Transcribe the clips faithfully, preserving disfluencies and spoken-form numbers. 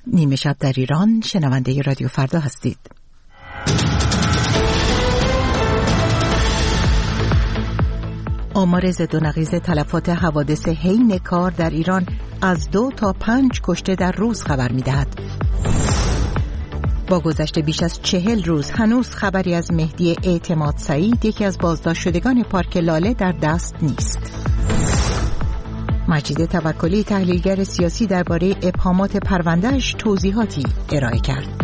نیمه شب در ایران، شنونده رادیو فردا هستید. آمار ضد و نقیض تلفات حوادث حین کار در ایران از دو تا پنج کشته در روز خبر می‌دهد. با گذشت بیش از چهل روز هنوز خبری از مهدی اعتماد سعید، یکی از بازداشت شدگان پارک لاله، در دست نیست. مجید توکلی، تحلیلگر سیاسی، درباره ابهامات پروندهش توضیحاتی ارائه کرد.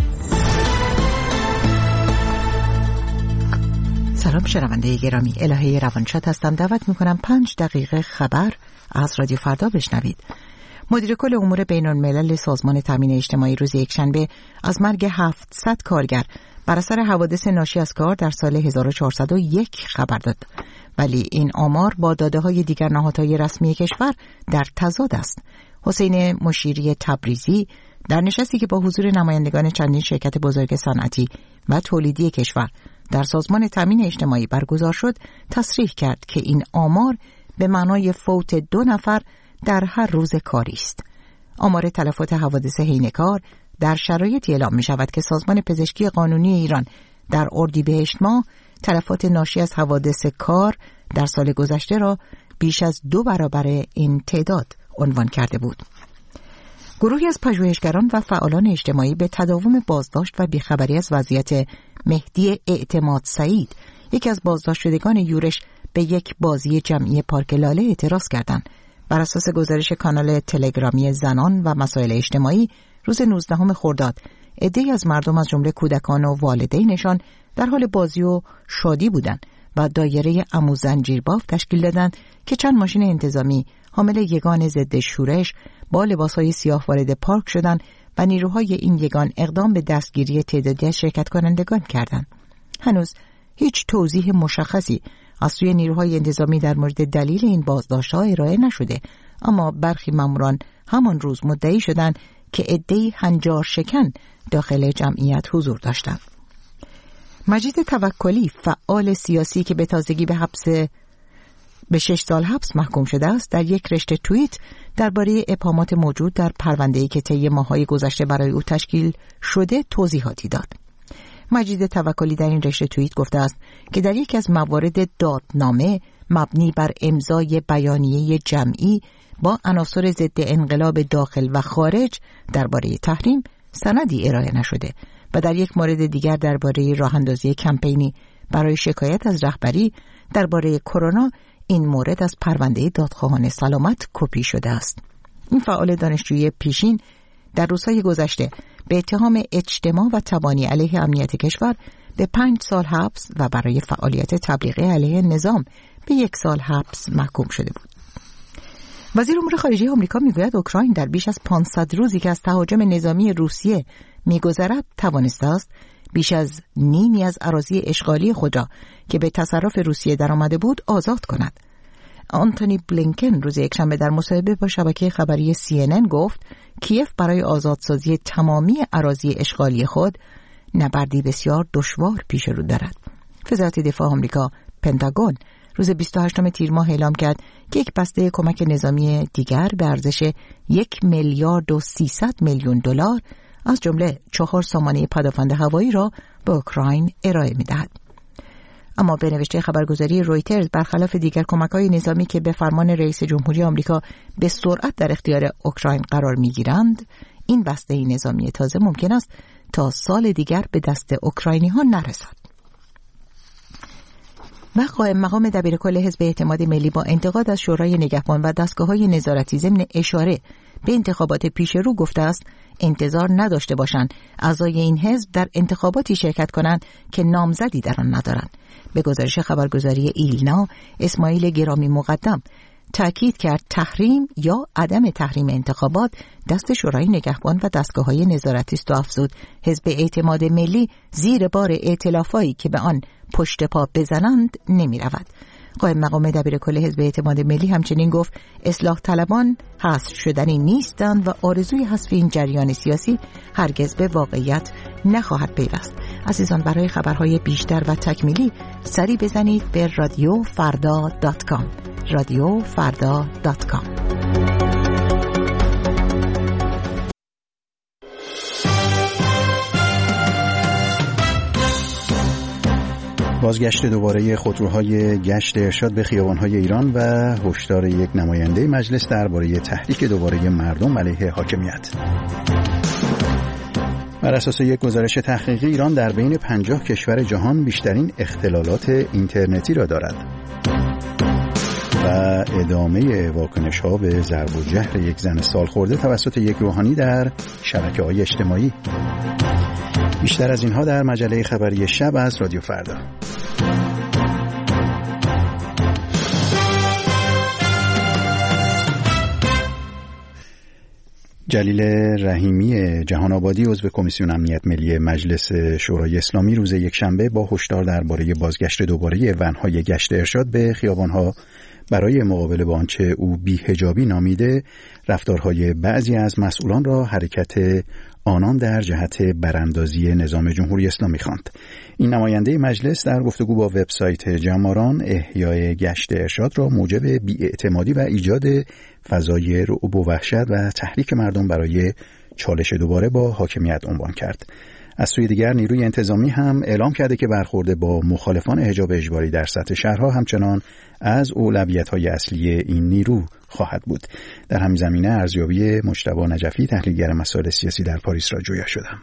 سلام شنونده گرامی، الهه روانشاد هستم. دعوت میکنم پنج دقیقه خبر از رادیو فردا بشنوید. مدیر کل امور بین الملل سازمان تامین اجتماعی روز یکشنبه از مرگ هفتصد کارگر بر اثر حوادث ناشی از کار در سال هزار و چهارصد و یک خبر داد. ولی این آمار با داده‌های دیگر نهادهای رسمی کشور در تضاد است. حسین مشیری تبریزی در نشستی که با حضور نمایندگان چندین شرکت بزرگ صنعتی و تولیدی کشور در سازمان تامین اجتماعی برگزار شد، تصریح کرد که این آمار به معنای فوت دو نفر در هر روز کاری است. آمار تلفات حوادث حین کار در شرایطی اعلام می شود که سازمان پزشکی قانونی ایران در اردیبهشت ماه تلفات ناشی از حوادث کار در سال گذشته را بیش از دو برابر این تعداد عنوان کرده بود. گروهی از پژوهشگران و فعالان اجتماعی به تداوم بازداشت و بیخبری از وضعیت مهدی اعتماد سعید، یکی از بازداشت شدگان یورش، به یک بازی جمعی پارک لاله اعتراض کردند. بر اساس گزارش کانال تلگرامی زنان و مسائل اجتماعی روز نوزدهم خرداد، عده‌ای از مردم از جمله کودکان و والدینشان در حال بازی و شادی بودند و دایره عمو زنجیرباف تشکیل دادند که چند ماشین انتظامی حامل یگان ضد شورش با لباسهای سیاه وارد پارک شدند و نیروهای این یگان اقدام به دستگیری تعدادی از شرکت کنندگان کردند. هنوز هیچ توضیح مشخصی از سوی نیروهای انتظامی در مورد دلیل این بازداشت‌ها ارائه نشده، اما برخی ماموران همان روز مدعی شدند که عده‌ای هنجار شکن داخل جمعیت حضور داشتند. مجید توکلی، فعال سیاسی که به تازگی به حبس به شش سال حبس محکوم شده است، در یک رشته توییت درباره ابهامات موجود در پرونده‌ای که طی ماه‌های گذشته برای او تشکیل شده توضیحاتی داد. مجید توکلی در این رشته توییت گفته است که در یکی از موارد دادنامه مبنی بر امضای بیانیه جمعی با عناصر ضد انقلاب داخل و خارج درباره تحریم سندی ارائه نشده و در یک مورد دیگر درباره راه‌اندازی کمپینی برای شکایت از رهبری درباره کرونا این مورد از پرونده دادخواهان سلامت کپی شده است. این فعال دانشجویی پیشین در روزهای گذشته به اتهام اجتماع و تبانی علیه امنیت کشور به پنج سال حبس و برای فعالیت تبلیغی علیه نظام به یک سال حبس محکوم شده بود. وزیر امور خارجه آمریکا میگوید اوکراین در بیش از پانصد روزی که از تهاجم نظامی روسیه میگذرد توانسته است بیش از نیمی از اراضی اشغالی خود را که به تصرف روسیه درآمده بود آزاد کند. آنتونی بلینکن روز یکشنبه در مصاحبه با شبکه خبری سی ان ان گفت کیف برای آزادسازی تمامی اراضی اشغالی خود نبردی بسیار دشوار پیش رو دارد. وزارت دفاع آمریکا پنتاگون روز بیست و هشتم تیر ماه اعلام کرد که یک بسته کمک نظامی دیگر به ارزش یک میلیارد و سیصد میلیون دلار از جمله چهار سامانه پدافند هوایی را به اوکراین ارائه می‌دهد. اما به نوشته خبرگزاری رویترز، برخلاف دیگر کمک‌های نظامی که به فرمان رئیس جمهوری آمریکا به سرعت در اختیار اوکراین قرار می‌گیرند، این بسته نظامی تازه ممکن است تا سال دیگر به دست اوکراینی‌ها نرسد. و قائم مقام دبیرکل حزب اعتماد ملی با انتقاد از شورای نگهبان و دستگاه‌های نظارتی ضمن اشاره به انتخابات پیش رو گفته است انتظار نداشته باشند اعضای این حزب در انتخاباتی شرکت کنند که نامزدی در آن ندارند. به گزارش خبرگزاری ایلنا، اسماعیل گرامی مقدم تأکید کرد تحریم یا عدم تحریم انتخابات دست شورای نگهبان و دستگاه‌های نظارتی است و افزود حزب اعتماد ملی زیر بار ائتلافایی که به آن پشت پا بزنند نمی رود. قائم مقام دبیرکل حزب اعتماد ملی همچنین گفت اصلاح طلبان حذف شدنی نیستند و آرزوی حذف این جریان سیاسی هرگز به واقعیت نخواهد پیوست. عزیزان، برای خبرهای بیشتر و تکمیلی سری بزنید به رادیو فردا دات کام. رادیو فردا دات کام. بازگشت دوباره خودروهای گشت ارشاد به خیابان‌های ایران و هشدار یک نماینده مجلس درباره تحریک دوباره مردم علیه حاکمیت. بر اساس یک گزارش تحقیقی ایران در بین پنجاه کشور جهان بیشترین اختلالات اینترنتی را دارد. و ادامه واکنش‌ها به ضرب و جرح یک زن سالخورده توسط یک روحانی در شبکه‌های اجتماعی. بیشتر از اینها در مجله خبری شب از رادیو فردا. جلیل رحیمی جهان آبادی عضو کمیسیون امنیت ملی مجلس شورای اسلامی روز یکشنبه با هشدار درباره بازگشت دوباره ون‌های گشت ارشاد به خیابان‌ها برای مقابله با آنچه او بی‌حجابی نامیده رفتارهای بعضی از مسئولان را حرکت آنان در جهت براندازی نظام جمهوری اسلامی خواند. این نماینده مجلس در گفتگو با وبسایت جماران احیای گشت ارشاد را موجب بی‌اعتمادی و ایجاد فضای رعب و وحشت و تحریک مردم برای چالش دوباره با حاکمیت عنوان کرد. از سوی دیگر نیروی انتظامی هم اعلام کرده که برخورد با مخالفان حجاب اجباری در سطح شهرها همچنان از اولویت‌های اصلی این نیرو خواهد بود. در همین زمینه ارزیابی مجتبی نجفی تحلیلگر مسائل سیاسی در پاریس را جویا شدم.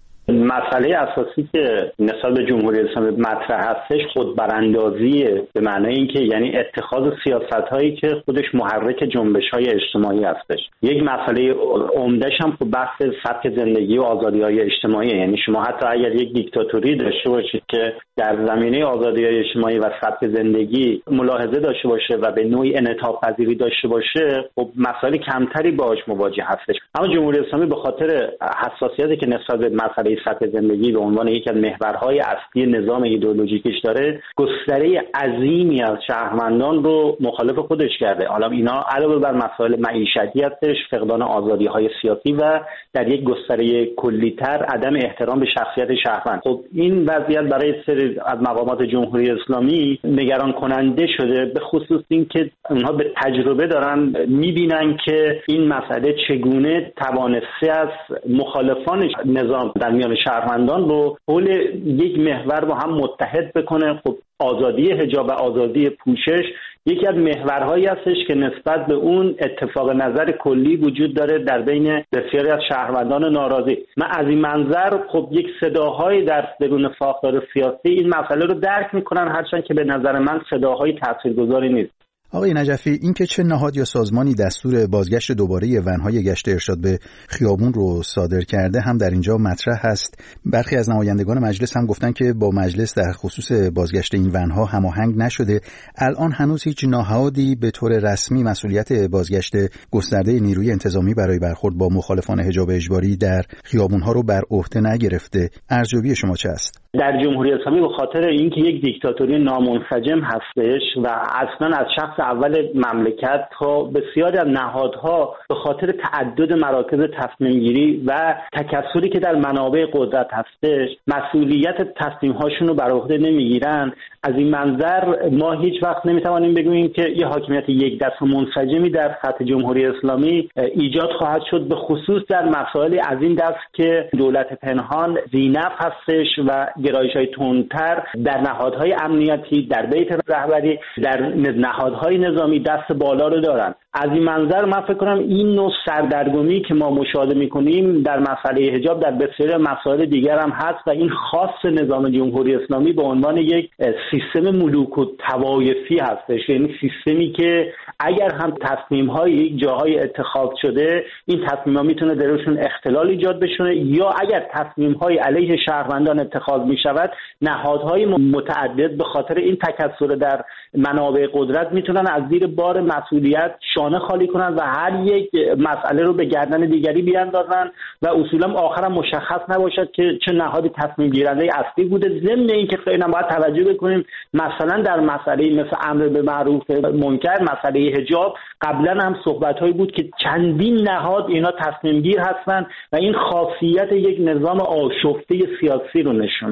مسئله اساسی که نسبت به جمهوری اسلامی مطرح هستش خود براندازیه، به معنای اینکه یعنی اتخاذ سیاست‌هایی که خودش محرک جنبش‌های اجتماعی هستش. یک مسئله عمده‌ش هم خب بحث سبک زندگی و آزادی‌های اجتماعی، یعنی شما حتی اگر یک دیکتاتوری داشته باشید که در زمینه آزادی‌های اجتماعی و سبک زندگی ملاحظه داشته باشه و به نوعی انعطاف پذیری داشته باشه، خب مسائل کمتری باهاش مواجه هستش. اما جمهوری اسلامی به خاطر حساسیتی که نسبت به مسئله سطح زندگی به عنوان یکی از محورهای اصلی نظام ایدئولوژیکش داره، گستره عظیمی از شهروندان رو مخالف خودش کرده. حالا اینا علاوه بر مسائل معیشتی هستش، فقدان آزادی‌های سیاسی و در یک گستره کلی‌تر عدم احترام به شخصیت شهروند. خب این وضعیت برای سری از مقامات جمهوری اسلامی نگران کننده شده، به خصوص این که اونها به تجربه دارن می‌بینن که این مسئله چگونه توانسته از مخالفان نظام در میان شهروندان رو حول یک محور با هم متحد بکنه. خب آزادی حجاب و آزادی پوشش یکی از محورهایی هستش که نسبت به اون اتفاق نظر کلی وجود داره در بین بسیاری از شهروندان ناراضی. من از این منظر خب یک صداهای در درون ساختار سیاسی این مسئله رو درک میکنن، هرچند که به نظر من صداهای تاثیرگذاری نیست. آقای نجفی، این که چه نهاد یا سازمانی دستور بازگشت دوباره ونهای گشت ارشاد به خیابون رو صادر کرده هم در اینجا مطرح هست. برخی از نمایندگان مجلس هم گفتن که با مجلس در خصوص بازگشت این ونها هماهنگ نشده. الان هنوز هیچ نهادی به طور رسمی مسئولیت بازگشت گسترده نیروی انتظامی برای برخورد با مخالفان حجاب اجباری در خیابونها رو بر عهده نگرفته. ارزیابی شما چه است؟ در جمهوری اسلامی به خاطر اینکه یک دیکتاتوری نامنسجم هستش و اصلا از شخص اول مملکت تا بسیاری از نهادها به خاطر تعدد مراکز تصمیم گیری و تکثری که در منابع قدرت هستش مسئولیت تصمیم هاشون رو بر عهده نمیگیرن، از این منظر ما هیچ وقت نمیتوانیم بگوییم که یه حاکمیت یک دست و منسجمی در سطح جمهوری اسلامی ایجاد خواهد شد، به خصوص در مسائل از این دست که دولت پنهان ذینفع هستش و گرایش‌های تندتر در نهادهای امنیتی، در بیت رهبری، در نهادهای نظامی دست بالا رو دارن. از این منظر من فکر کنم این نوع سردرگمی که ما مشاهده می‌کنیم در مسئله حجاب در بسیاری مسائل دیگر هم هست و این خاص نظام جمهوری اسلامی به عنوان یک سیستم ملوک و طوایفی هستش، یعنی سیستمی که اگر هم تصمیم‌های جاهای اتخاذ شده این تصمیم‌ها میتونه درشون اختلال ایجاد بشه، یا اگر تصمیم‌های علیه شهروندان اتخاذ می‌شود نهادهای متعدد به خاطر این تکثر در منابع قدرت میتونن از زیر بار مسئولیت شانه خالی کنن و هر یک مسئله رو به گردن دیگری بیاندازن و اصولا آخرام مشخص نباشد که چه نهادی تصمیم گیرنده اصلی بوده. ضمن اینکه خیلی باید توجه بکنیم مثلا در مسئله مثل امر به معروف منکر، مسئله حجاب، قبلا هم صحبت‌هایی بود که چندین نهاد اینا تصمیم گیر هستن و این خاصیت یک نظام آشفته سیاسی رو نشون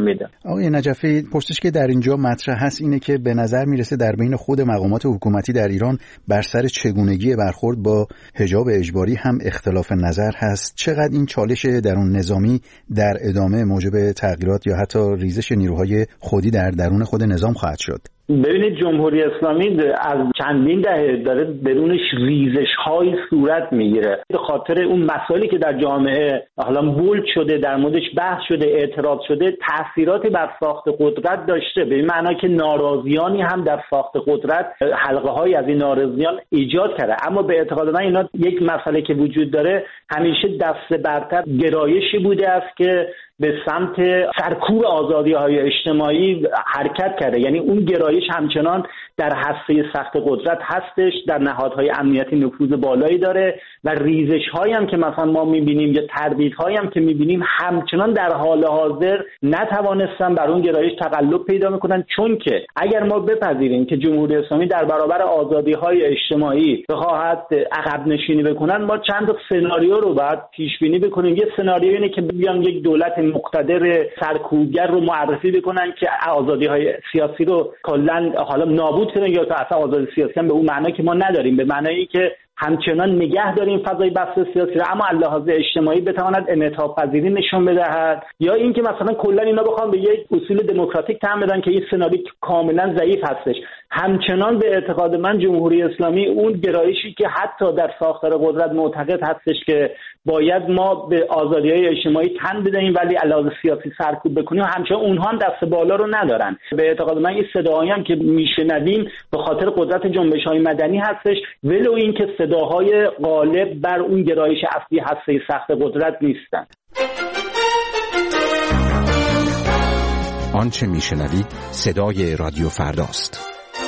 میده. آقای نجفی، پرسش که در اینجا مطرح هست اینه که به نظر میرسه در بین خود مقامات حکومتی در ایران بر سر چگونگی برخورد با حجاب اجباری هم اختلاف نظر هست. چقدر این چالش درون نظامی در ادامه موجب تغییرات یا حتی ریزش نیروهای خودی در درون خود نظام خواهد شد؟ ببینید جمهوری اسلامی از چندین دهه داره بدونش ریزش‌های صورت میگیره به خاطر اون مسائلی که در جامعه حالا بولد شده، در موردش بحث شده، اعتراض شده، تأثیراتی بر ساخت قدرت داشته، به این معنا که ناراضیانی هم در ساخت قدرت حلقه‌های از این ناراضیان ایجاد کرده. اما به اعتقاد من اینا یک مسئله که وجود داره همیشه دست برتر گرایشی بوده است که به سمت سرکوب آزادی‌های اجتماعی حرکت کرده. یعنی اون گرایش همچنان در هسته سخت قدرت هستش، در نهادهای امنیتی نفوذ بالایی داره و ریزش‌هایی هم که مثلا ما می‌بینیم یا تردیدهایی هم که می‌بینیم همچنان در حال حاضر نتوانستن بر اون گرایش تغلب پیدا می‌کنن، چون که اگر ما بپذیریم که جمهوری اسلامی در برابر آزادی‌های اجتماعی بخواهد عقب نشینی بکنن، ما چند تا سناریو رو باید پیش بینی بکنیم. یه سناریو اینه که بیان یک دولت مقتدر سرکوبگر رو معرفی بکنن که آزادی‌های سیاسی رو کلاً حالا نابود کنن، یا تا اصلا آزادی سیاسی هم به اون معنی که ما نداریم، به معنی که همچنان نگه داریم فضای بحث سیاسی رو اما لحاظ اجتماعی بتواند انعطاف پذیری نشون بدهد، یا اینکه مثلا کلا اینا بخوام به یک اصول دموکراتیک تن بدن که این سناریو کاملا ضعیف هستش. همچنان به اعتقاد من جمهوری اسلامی اون گرایشی که حتی در ساختار قدرت معتقد هستش که باید ما به آزادی‌های اجتماعی تن بدهیم ولی علاوه سیاسی سرکوب بکنیم، همچنان اونها هم دست بالا رو ندارن. به اعتقاد من این صداهایی هم که میشنویم به خاطر قدرت جنبش‌های مدنی هستش، ولو اینکه صداهای غالب بر اون گرایش اصلی هسته سخت قدرت نیستن. آنچه میشنوید صدای رادیو فرداست.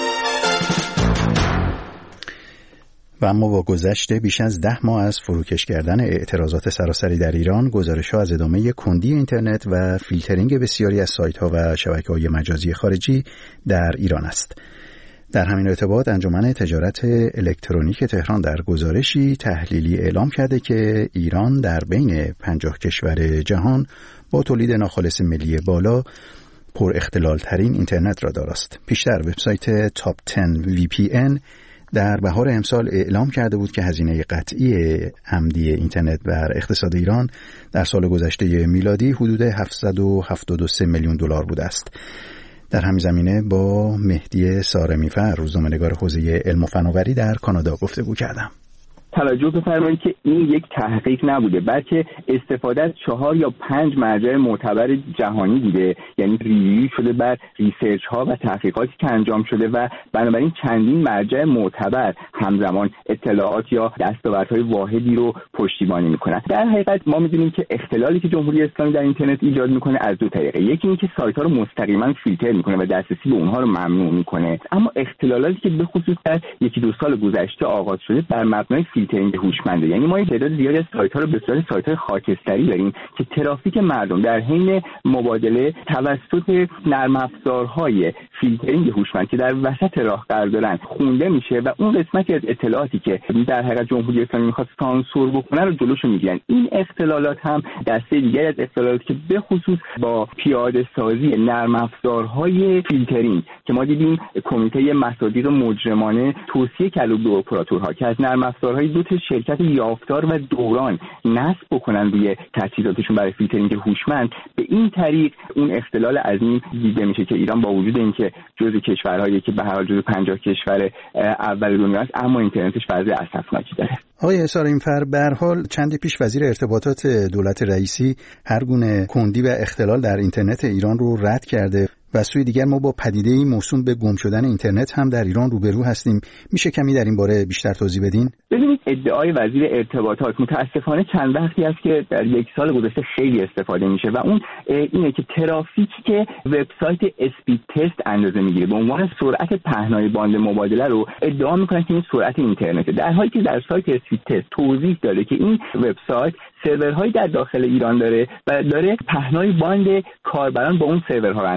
و اما با گذشت بیش از ده ماه از فروکش کردن اعتراضات سراسری در ایران، گزارش‌ها از ادامه کندی اینترنت و فیلترینگ بسیاری از سایت‌ها و شبکه‌های مجازی خارجی در ایران است. در همین ارتباط انجمن تجارت الکترونیک تهران در گزارشی تحلیلی اعلام کرده که ایران در بین پنجاه کشور جهان با تولید ناخالص ملی بالا پر اختلال ترین اینترنت را دارست. پیشتر وبسایت تاپ ده وی پی ان در بهار امسال اعلام کرده بود که هزینه قطعی عمدی اینترنت بر اقتصاد ایران در سال گذشته میلادی حدود هفتصد و هفتاد و سه میلیون دلار بوده است. در همین زمینه با مهدی سارمی‌فر، روزنامه‌نگار حوزه علم و فناوری در کانادا گفتگو کردم. توجه بفرمایید که این یک تحقیق نبوده بلکه استفاده از چهار یا پنج مرجع معتبر جهانی بوده، یعنی ریویو شده بر ریسرچ ها و تحقیقاتی که انجام شده و بنابراین چندین مرجع معتبر همزمان اطلاعات یا دستاوردهای واحدی رو پشتیبانی میکنن. در حقیقت ما میدونیم که اختلالی که جمهوری اسلامی در اینترنت ایجاد میکنه از دو طریقه، یکی اینکه سایت ها رو مستقیما فیلتر میکنه و دسترسی به اونها رو ممنوع میکنه، اما اختلالاتی که به خصوص در یکی دو سال گذشته آغاز شده بر مبنای فیلترینگ هوشمنده. یعنی ما تعداد زیادی از سایت‌ها رو به صورت سایت‌های خاکستری داریم که ترافیک مردم در حین مبادله توسط نرم افزارهای فیلترینگ هوشمند که در وسط راه قرار دارن خونده میشه و اون قسمتی از اطلاعاتی که در حقیقت جمهوری اسلامی می‌خواد سانسور بکنه رو جلوشو میگیرن. این اختلالات هم دسته دیگری از اختلالاتی که به خصوص با پیاده سازی نرم افزارهای فیلترینگ که ما دیدیم کمیته مصادیق مجرمانه توصیه کرد به اپراتورها که از نرم افزارهای دو تا شرکت یافتار و دوران نصب بکنن روی تجهیزاتشون برای فیلترینگ هوشمند، به این طریق اون اختلال عظیم دیده میشه که ایران با وجود اینکه جزو کشورهایی که به هر حال جزو پنجاه کشور اول دنیا است اما اینترنتش وضع اسفناکی داره. آقای سارمی‌فر، به هر حال چندی پیش وزیر ارتباطات دولت رئیسی هر گونه کندی و اختلال در اینترنت ایران رو رد کرده و سوی دیگر ما با پدیده‌ای موسوم به گم شدن اینترنت هم در ایران روبرو هستیم. میشه کمی در این باره بیشتر توضیح بدین؟ ببینید، ادعای وزیر ارتباطات متاسفانه چند وقتی است که در یک سال گذشته خیلی استفاده میشه و اون اینه که ترافیکی که وبسایت اسپید تست اندازه میگیره به عنوان سرعت پهنای باند مبادله رو ادعا میکنن که این سرعت اینترنته، در حالی که در سایت اسپید تست توضیح داده که این وبسایت سرورهایی در داخل ایران داره و داره پهنای باند کاربران با اون سرورها رو اندازه میگیره.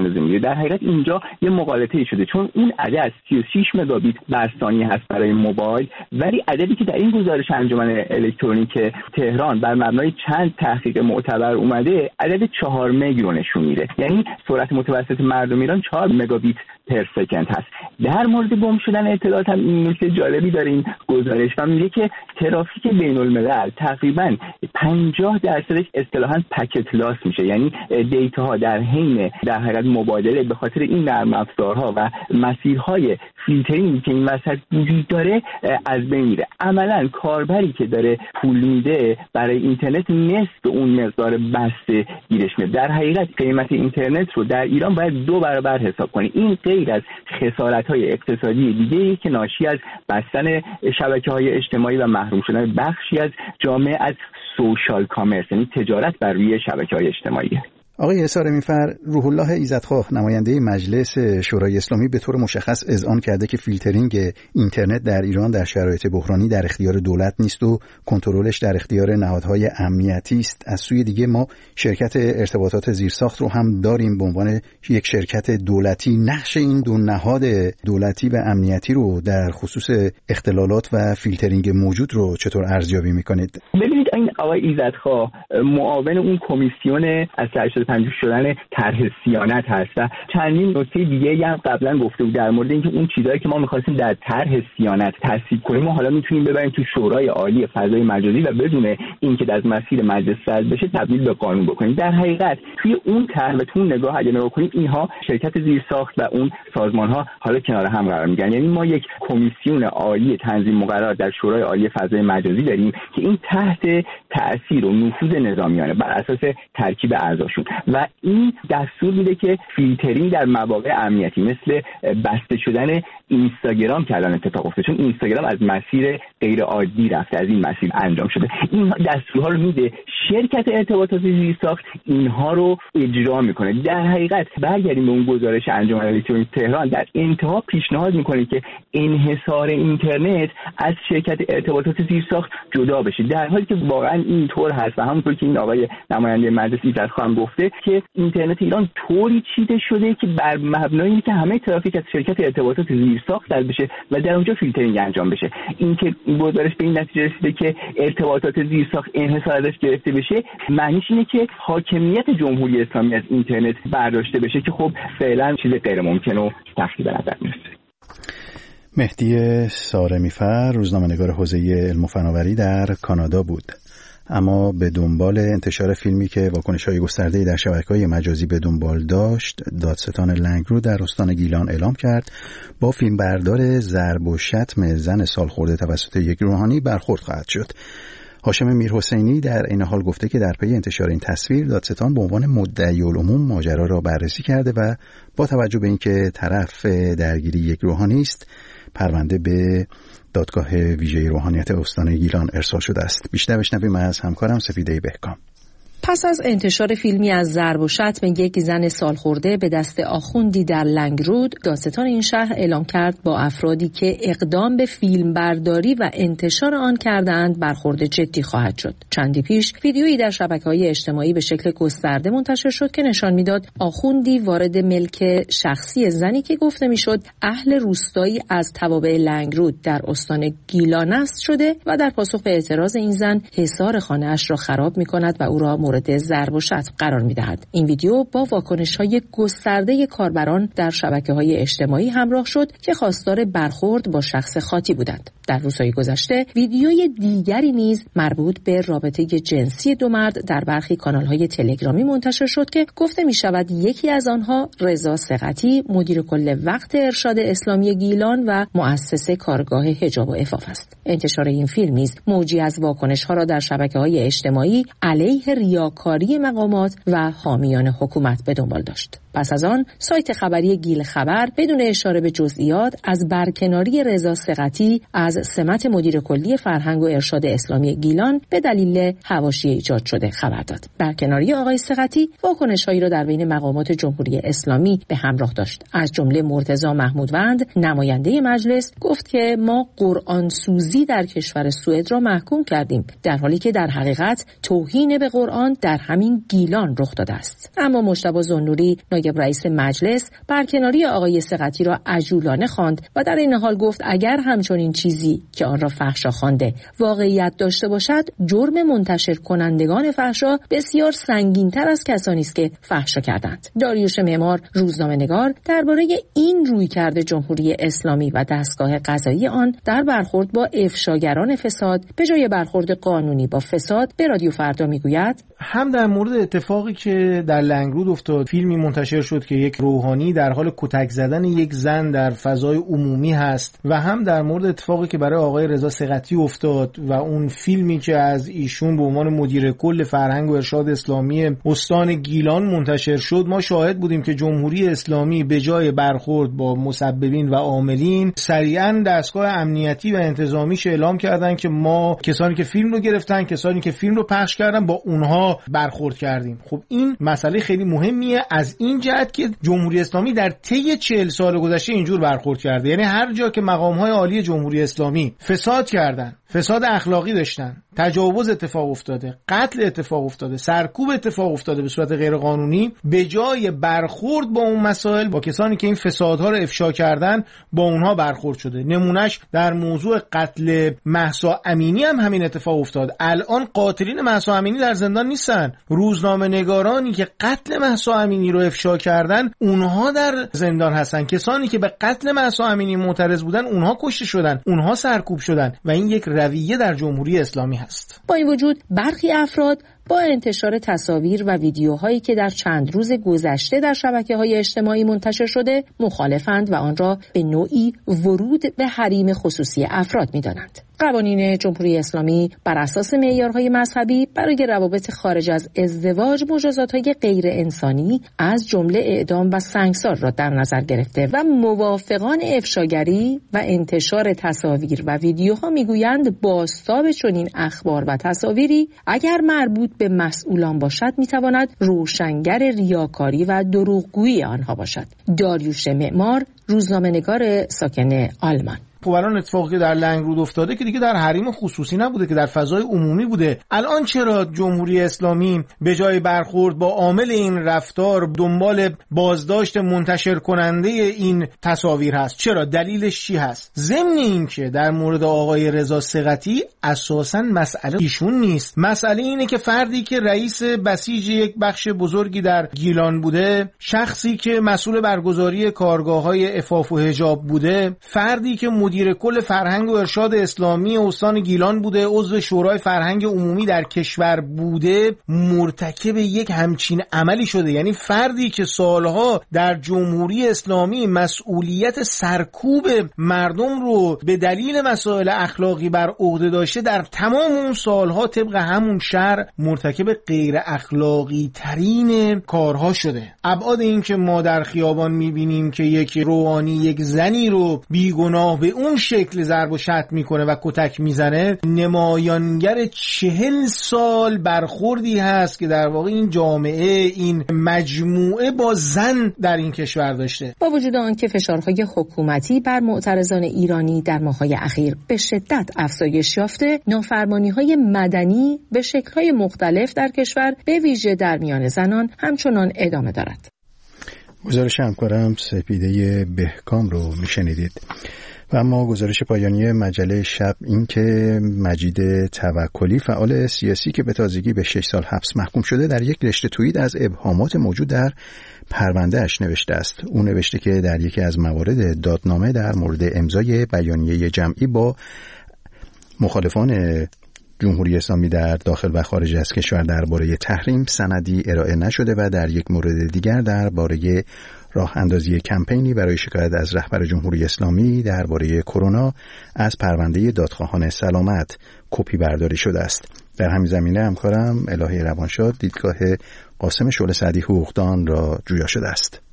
در حقیقت اینجا یه مغالطه‌ای شده، چون اون عدد سی و شش مگابیت بر ثانیه هست برای موبایل، ولی عددی که در این گزارش انجمن الکترونیک تهران بر مبنای چند تحقیق معتبر اومده عدد چهار مگ رو نشون میده. یعنی سرعت متوسط مردم ایران چهار مگابیت پر سکند هست. در مورد گم شدن اطلاعات هم این نکته جالبی داره این گزارش و میگه که ترافیک بین الملل تقریبا پنجاه درصدش اصطلاحاً پکت لاس میشه، یعنی دیتاها در حین در حقیقت مبادله به خاطر این نرم افزارها و مسیرهای فیلترینگ که این وسط وجود داره از بین میره. عملاً کاربری که داره پول میده برای اینترنت نصف اون مقدار بسته گیرش میاد. در حقیقت قیمت اینترنت رو در ایران باید دو برابر حساب کنی. این غیر از خسارت‌های اقتصادی دیگه‌ای که ناشی از بستن شبکه‌های اجتماعی و محروم شدن بخشی از جامعه از سوشال کامرس، یعنی تجارت بر روی شبکه‌های اجتماعی. آقای احسار میفر، روح الله ایزدخواه نماینده مجلس شورای اسلامی به طور مشخص اذعان کرده که فیلترینگ اینترنت در ایران در شرایط بحرانی در اختیار دولت نیست و کنترلش در اختیار نهادهای امنیتی است. از سوی دیگه ما شرکت ارتباطات زیرساخت رو هم داریم به عنوان یک شرکت دولتی. نقش این دو نهاد دولتی و امنیتی رو در خصوص اختلالات و فیلترینگ موجود رو چطور ارزیابی میکنید؟ ببینید، این آقای ایزدخواه معاون اون کمیسیون از پنجاه شدن طرح صیانت هست و چندین نکته دیگه هم قبلا گفته بود در مورد اینکه اون چیزایی که ما می‌خواستیم در طرح صیانت تصویب کنیم ما حالا میتونیم ببریم تو شورای عالی فضای مجازی و بدون اینکه از مسیر مجلس رد بشه تبدیل به قانون بکنیم. در حقیقت توی اون طرح و تو نگاه اگه نگاه کنیم اینها شرکت زیرساخت و اون سازمان‌ها حالا کنار هم قرار می‌گیرن. یعنی ما یک کمیسیون عالی تنظیم مقرر در شورای عالی فضای مجازی داریم که این تحت تأثیر و نفوذ نظامیانه بر اساس ترکیب اعضاشون و این دستور میده که فیلترینگ در مواقع امنیتی مثل بسته شدن اینستاگرام که الان اتفاق افتاد، چون اینستاگرام از مسیر غیر عادی رفته، از این مسیر انجام شده، این دستورها رو میده، شرکت ارتباطات زیرساخت اینها رو اجرا میکنه. در حقیقت برگردیم به اون گزارش انجمن الکترونیک تهران، در انتها پیشنهاد میکنه که انحصار اینترنت از شرکت ارتباطات زیرساخت جدا بشه، در حالی که واقعا اینطور هست و همونطور که این آقای نماینده مجلس ایزدخواه گفته که اینترنت ایران طوری چیده شده که بر مبنای اینکه همه ترافیک از شرکت ارتباطات زیرساخت در بشه و در اونجا فیلترینگ انجام بشه. اینکه گزارش به این نتیجه رسیده که ارتباطات زیرساخت انحصار ازش گرفته بشه، معنیش اینه که حاکمیت جمهوری اسلامی از اینترنت برداشته بشه که خب فعلا چیز غیر ممکن و تخریب به نظر میرسه. مهدی سارمی‌فر، روزنامه‌نگار حوزه علم و فناوری در کانادا بود. اما به دنبال انتشار فیلمی که واکنش‌های گسترده‌ای در شبکه‌های مجازی به دنبال داشت، دادستان لنگرود در استان گیلان اعلام کرد با فیلمبردار ضرب و شتم زن سالخورده توسط یک روحانی برخورد خواهد شد. هاشم میرحسینی در این حال گفته که در پی انتشار این تصویر دادستان به عنوان مدعی العموم ماجرا را بررسی کرده و با توجه به اینکه طرف درگیری یک روحانی است، پرونده به دادگاه ویژه روحانیت استان گیلان ارسال شده است. بیشتر بشنویم از همکارم سفیده بهکام. پس از انتشار فیلمی از ضرب و شتم یک زن سالخورده به دست آخوندی در لنگرود، دادستان این شهر اعلام کرد با افرادی که اقدام به فیلم برداری و انتشار آن کردند برخورد جدی خواهد شد. چندی پیش ویدیویی در شبکه‌های اجتماعی به شکل گسترده منتشر شد که نشان میداد آخوندی وارد ملک شخصی زنی که گفته میشد اهل روستایی از توابع لنگرود در استان گیلان است شده و در پاسخ به اعتراض این زن حصار خانه‌اش را خراب می‌کند و او را مورد ضرب و شتم قرار می‌دهد. این ویدیو با واکنش‌های گسترده کاربران در شبکه‌های اجتماعی همراه شد که خواستار برخورد با شخص خاطی بودند. در روزهای گذشته ویدیوی دیگری نیز مربوط به رابطه جنسی دو مرد در برخی کانال‌های تلگرامی منتشر شد که گفته می‌شود یکی از آنها رضا ثقتی، مدیر کل وقت ارشاد اسلامی گیلان و مؤسس کارگاه حجاب و عفاف است. انتشار این فیلم نیز موجی از واکنش‌ها را در شبکه‌های اجتماعی علیه ریاکاری مقامات و حامیان حکومت به دنبال داشت. پس از آن سایت خبری گیل خبر بدون اشاره به جزئیات از برکناری رضا ثقتی از سمت مدیر کلی فرهنگ و ارشاد اسلامی گیلان به دلیل حواشی ایجاد شده خبر داد. برکناری آقای ثقتی واکنش‌هایی را در بین مقامات جمهوری اسلامی به همراه داشت. از جمله مرتضی محمودوند، نماینده مجلس، گفت که ما قرآن سوزی در کشور سوئد را محکوم کردیم، در حالی که در حقیقت توهین به قرآن در همین گیلان رخ داده است. اما مجتبی ذوالنوری، نایب نایب رئیس مجلس برکناری آقای ثقتی را عجولانه خواند و در این حال گفت اگر همچنین چیزی که آن را فحشا خوانده واقعیت داشته باشد، جرم منتشر کنندگان فحشا بسیار سنگین‌تر از کسانی است که فحشا کردند. داریوش معمار، روزنامه‌نگار، درباره این رویکرد جمهوری اسلامی و دستگاه قضایی آن در برخورد با افشاگران فساد به جای برخورد قانونی با فساد به رادیو فردا میگوید: هم در مورد اتفاقی که در لنگرود افتاد، فیلمی منتشر شد که یک روحانی در حال کتک زدن یک زن در فضای عمومی هست و هم در مورد اتفاقی که برای آقای رضا ثقتی افتاد و اون فیلمی که از ایشون به عنوان مدیر کل فرهنگ و ارشاد اسلامی استان گیلان منتشر شد، ما شاهد بودیم که جمهوری اسلامی به جای برخورد با مسببین و عاملین سریعاً دستگاه امنیتی و انتظامیش اعلام کردن که ما کسانی که فیلم رو گرفتن، کسانی که فیلم رو پخش کردن، با اونها برخورد کردیم. خب این مسئله خیلی مهمیه از این جهت که جمهوری اسلامی در طی چهل سال گذشته اینجور برخورد کرده. یعنی هر جا که مقام‌های عالی جمهوری اسلامی فساد کردن، فساد اخلاقی داشتن، تجاوز اتفاق افتاده، قتل اتفاق افتاده، سرکوب اتفاق افتاده به صورت غیر قانونی، به جای برخورد با اون مسائل با کسانی که این فسادها رو افشا کردن با اونها برخورد شده. نمونهش در موضوع قتل مهسا امینی هم همین اتفاق افتاد. الان قاتلین مهسا امینی در زندان نیستن، روزنامه نگارانی که قتل مهسا امینی رو افشا کردن اونها در زندان هستن. کسانی که به قتل مهسا امینی معترض بودن اونها کشته شدن، اونها سرکوب شدن و این یک رویه در جمهوری اسلامی هست. با این وجود برخی افراد با انتشار تصاویر و ویدیوهایی که در چند روز گذشته در شبکه‌های اجتماعی منتشر شده مخالفند و آن را به نوعی ورود به حریم خصوصی افراد می‌دانند. قوانین جمهوری اسلامی بر اساس معیارهای مذهبی برای روابط خارج از ازدواج مجازات‌های غیر انسانی از جمله اعدام و سنگسار را در نظر گرفته و موافقان افشاگری و انتشار تصاویر و ویدیوها میگویند بازتاب چنین اخبار و تصاویری اگر مربوط به مسئولان باشد میتواند روشنگر ریاکاری و دروغگویی آنها باشد. داریوش معمار، روزنامه‌نگار ساکن آلمان. خب الان اتفاقی که در لنگرود افتاده که دیگه در حریم خصوصی نبوده که در فضای عمومی بوده. الان چرا جمهوری اسلامی به جای برخورد با عامل این رفتار دنبال بازداشت منتشر کننده این تصاویر هست؟ چرا؟ دلیلش چی هست؟ ضمن این که در مورد آقای رضا ثقتی اساساً مسئله ایشون نیست. مسئله اینه که فردی که رئیس بسیج یک بخش بزرگی در گیلان بوده، شخصی که مسئول برگزاری کارگاه‌های عفاف و حجاب بوده، فردی که مدیر کل فرهنگ و ارشاد اسلامی استان گیلان بوده، عضو شورای فرهنگ عمومی در کشور بوده، مرتکب یک همچین عملی شده. یعنی فردی که سالها در جمهوری اسلامی مسئولیت سرکوب مردم رو به دلیل مسائل اخلاقی بر عهده داشته، در تمام اون سالها طبق همون شرع مرتکب غیر اخلاقی ترین کارها شده. ابعاد این که ما در خیابان میبینیم که یک روحانی یک زنی رو بیگناه به اون شکل ضرب و شتم میکنه و کتک میزنه، نمایانگر چهل سال برخوردی هست که در واقع این جامعه، این مجموعه با زن در این کشور داشته. با وجود آنکه فشارهای حکومتی بر معترضان ایرانی در ماه‌های اخیر به شدت افزایش یافته، نافرمانی‌های مدنی به شکل‌های مختلف در کشور به ویژه در میان زنان همچنان ادامه دارد. گزارش همکارم سپیده بهکام رو میشنیدید. و اما گزارش پایانی مجله شب این که مجید توکلی، فعال سیاسی که به تازگی به شش سال حبس محکوم شده، در یک رشته توییت از ابهامات موجود در پروندهش نوشته است. او نوشته که در یکی از موارد دادنامه در مورد امضای بیانیه جمعی با مخالفان جمهوری اسلامی در داخل و خارج از کشور درباره تحریم سندی ارائه نشده و در یک مورد دیگر درباره راه اندازی کمپینی برای شکایت از رهبر جمهوری اسلامی درباره کرونا از پرونده دادخواهان سلامت کپی برداری شده است. در همین زمینه همکارم الهی روانشاد دیدگاه قاسم شعله سعدی حقوقدان را جویا شده است.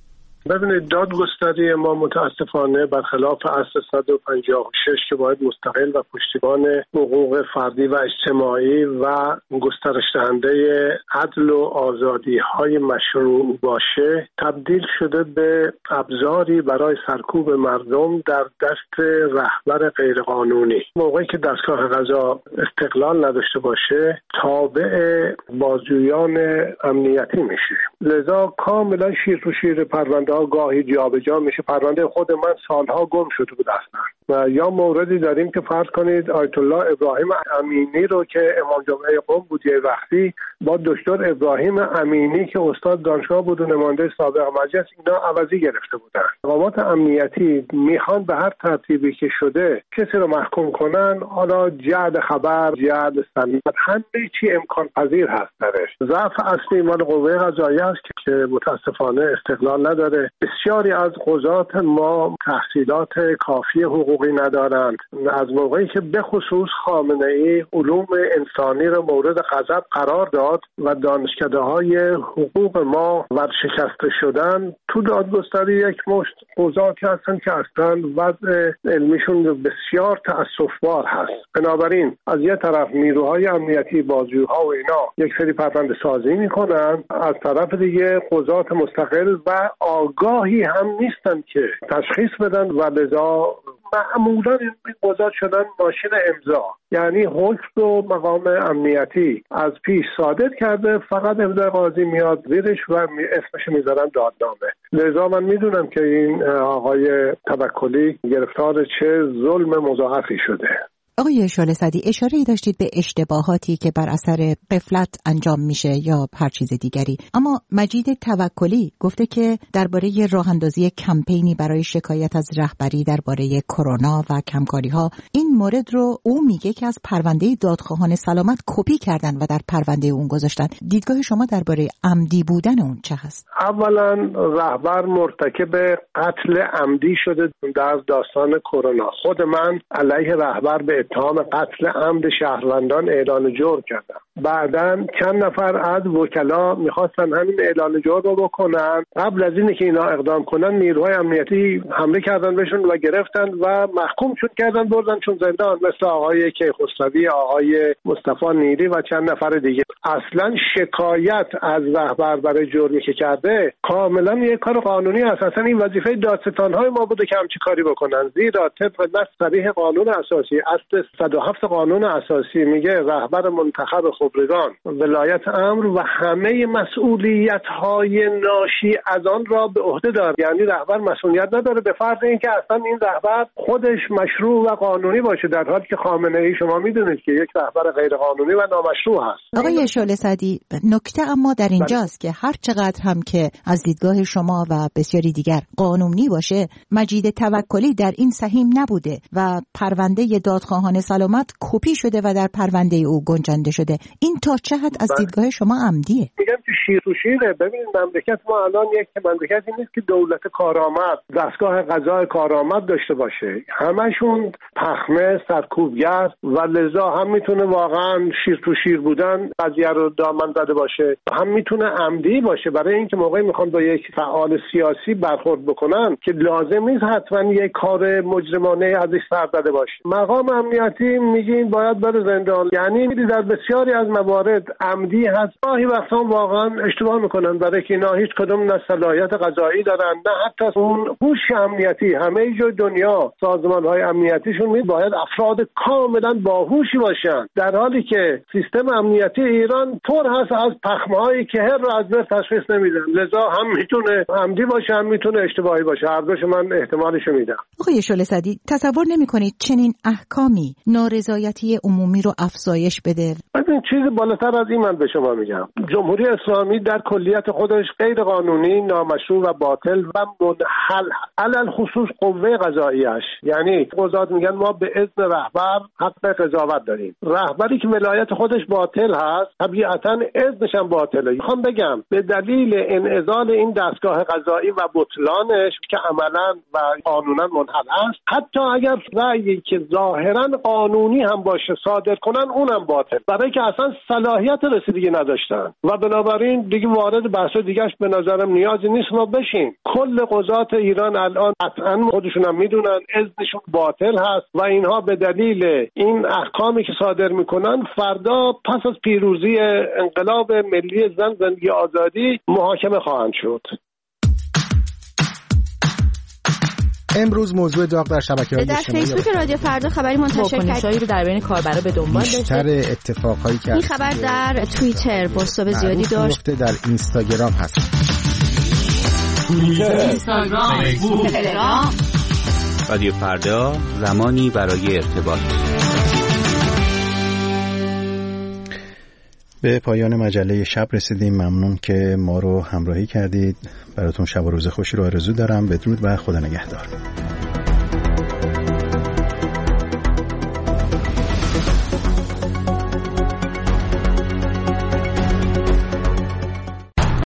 ببینید دادگستری ما متاسفانه برخلاف اصل صد و پنجاه و شش که باید مستقل و پشتیبان حقوق فردی و اجتماعی و گسترش دهنده عدل و آزادی های مشروع باشه، تبدیل شده به ابزاری برای سرکوب مردم در دست رهبر غیرقانونی. موقعی که دستگاه قضا استقلال نداشته باشه تابع بازجویان امنیتی میشه. لذا کاملا شیر تو شیر پرونده ها گاهی جابجا میشه. پرونده خود من سالها گم شده بود اصلا. و یا موردی داریم که فرض کنید آیت الله ابراهیم امینی رو که امام جمعه قم بود یه وقتی با دکتر ابراهیم امینی که استاد دانشگاه بود و نماینده سابق مجلس اینا عوضی گرفته بودن. مقامات امنیتی میخوان به هر ترتیبی که شده کسی رو محکوم کنن، حالا جعل خبر، جعل سند، همه چی امکان پذیر هست درش. ضعف اصلی مال قوه قضاییه است که متاسفانه استقلال نداره. بسیاری از قضات ما تحصیلات کافی حقوقی ندارند. از موقعی که به خصوص خامنه‌ای علوم انسانی رو مورد غضب قرار داد و دانشکده‌های حقوق ما ورشکسته شدن، تو دادگستری یک مشت قضاتی هستن که اصلا وضع علمیشون بسیار تأسف‌بار هست. بنابراین از یه طرف نیروهای امنیتی بازجوها و اینا یک سری پرونده سازی میکنن، از طرف دیگه قضات مستقل و آگاهی هم نیستن که تشخیص بدن و لذا معمولا این قضات شدن ماشین امضا، یعنی حکم و مقام امنیتی از پیش صادر کرده، فقط امضای قاضی میاد زیرش و اسمش میذارن دادنامه. لذا من میدونم که این آقای توکلی گرفتار چه ظلم مضاعفی شده. آقای شعله سعدی، اشاره ای داشتید به اشتباهاتی که بر اثر غفلت انجام میشه یا هر چیز دیگری، اما مجید توکلی گفته که درباره راه اندازی کمپینی برای شکایت از رهبری درباره کرونا و کمکاری‌ها، این مورد رو او میگه که از پرونده دادخواهان سلامت کپی کردن و در پرونده اون گذاشتن. دیدگاه شما درباره عمدی بودن اون چه هست؟ اولا رهبر مرتکب قتل عمدی شده در داستان کرونا. خود من علیه رهبر به اتهام قتل عمد شهروندان اعلان جرم کردم. بعداً چند نفر از وکلا میخواستن همین اعلان جرم رو بکنن. قبل از اینه که اینا اقدام کنن نیروهای امنیتی حمله کردن بهشون و گرفتن و محکوم شد کردن بردن چون زندان، مثل آقای کیخسروی، آقای مصطفی نیری و چند نفر دیگه. اصلا شکایت از رهبر برای جرمی که کرده کاملا یک کار قانونی است. اصلا این وظیفه دادستان‌های ما بوده که همچین کاری بکنن، زیرا طبق نص صریح قانون اساسی اصل صد و هفت قانون اساسی میگه رهبر منتخب خبرگان ولایت امر و همه مسئولیت‌های ناشی از آن را به عهده دارد. یعنی رهبر مسئولیت نداره به فرض اینکه اصلا این رهبر خودش مشروع و قانونی باشه، در حالی که خامنه‌ای شما میدونید که یک رهبر غیر قانونی و نامشروع هست. آقای شعله سعدی، نکته اما در اینجاست که هر چقدر هم که از دیدگاه شما و بسیاری دیگر قانونی باشه، مجید توکلی در این سهیم نبوده و پرونده دادخواهان سلامت کپی شده و در پرونده او گنجانده شده. این تا چه حد از دیدگاه شما عمدیه؟ میگم که شیر و شیره. ببینید مملکت ما الان یک مملکتی نیست که دولت کارآمد، دستگاه قضای کارآمد داشته باشه. همشون پخمه، سرکوبگر و لذا هم میتونه واقعا شیر تو شیر بودن قضیه رو دامن زده باشه، هم میتونه عمدی باشه برای اینکه موقعی میخوان با یک فعال سیاسی برخورد بکنن که لازم نیست حتما یک کار مجرمانه ازش سر زده باشه. مقام امنیتی میگین باید بره زندان، یعنی در بسیاری از موارد عمدی هست. گاهی وقتا واقعا اشتباه میکنن برای که اینا هیچ کدوم نه صلاحیت قضایی دارن نه حتی اون هوش امنیتی. همه جای دنیا سازمان‌های امنیتیشون می باید افراد کاملا باهوشی باشن، در حالی که سیستم امنیتی ایران پر هست از پخمه‌های که هر رو از بر تشخیص نمیدن. لذا هم میتونه عمدی باشه هم میتونه اشتباهی باشه. هر دوش من احتمالشو میدم. آقای شعله سعدی، تصور نمی‌کنید چنین احکامی نارضایتی عمومی رو افزایش بده؟ این چیز بالاتر از این من به شما میگم. جمهوری اسلامی در کلیت خودش غیر قانونی، نامشروع و باطل و منحل، علل خصوص قوه قضاییش. یعنی قضات میگن ما به اذن رهبر حق قضاوت داریم. رهبری که ولایت خودش باطل هست طبیعتاً اذنش هم باطله. میخوام بگم به دلیل انعزال این دستگاه قضایی و بطلانش که عملاً و قانونا منحل است، حتی اگر رأیی که ظاهراً قانونی هم باشه صادر کنن اونم باطل، برای که اصلا اصلا صلاحیت رسیدگی نداشتن و بنابراین دیگه وارد بحث دیگهش به نظرم نیازی نیست ما بشیم. کل قضات ایران الان قطعا خودشون هم میدونن اذنشون باطل هست و اینها به دلیل این احکامی که صادر میکنن فردا پس از پیروزی انقلاب ملی زن زندگی آزادی محاکمه خواهند شد. امروز موضوع داغ در شبکه‌های اجتماعی در فیسبوک رادیو فردا خبری منتشر کرد رو در بین کاربرا به دنبال داشته. بیشتر اتفاقایی که این خبر در توییتر بازتاب زیادی داشت. در اینستاگرام هست. اینستاگرام، فیسبوک، تلگرام. رادیو فردا، زمانی برای ارتباط. به پایان مجله شب رسیدیم. ممنون که ما رو همراهی کردید. براتون شب و روز خوشی رو آرزو دارم. بدرود و خدا نگهدار.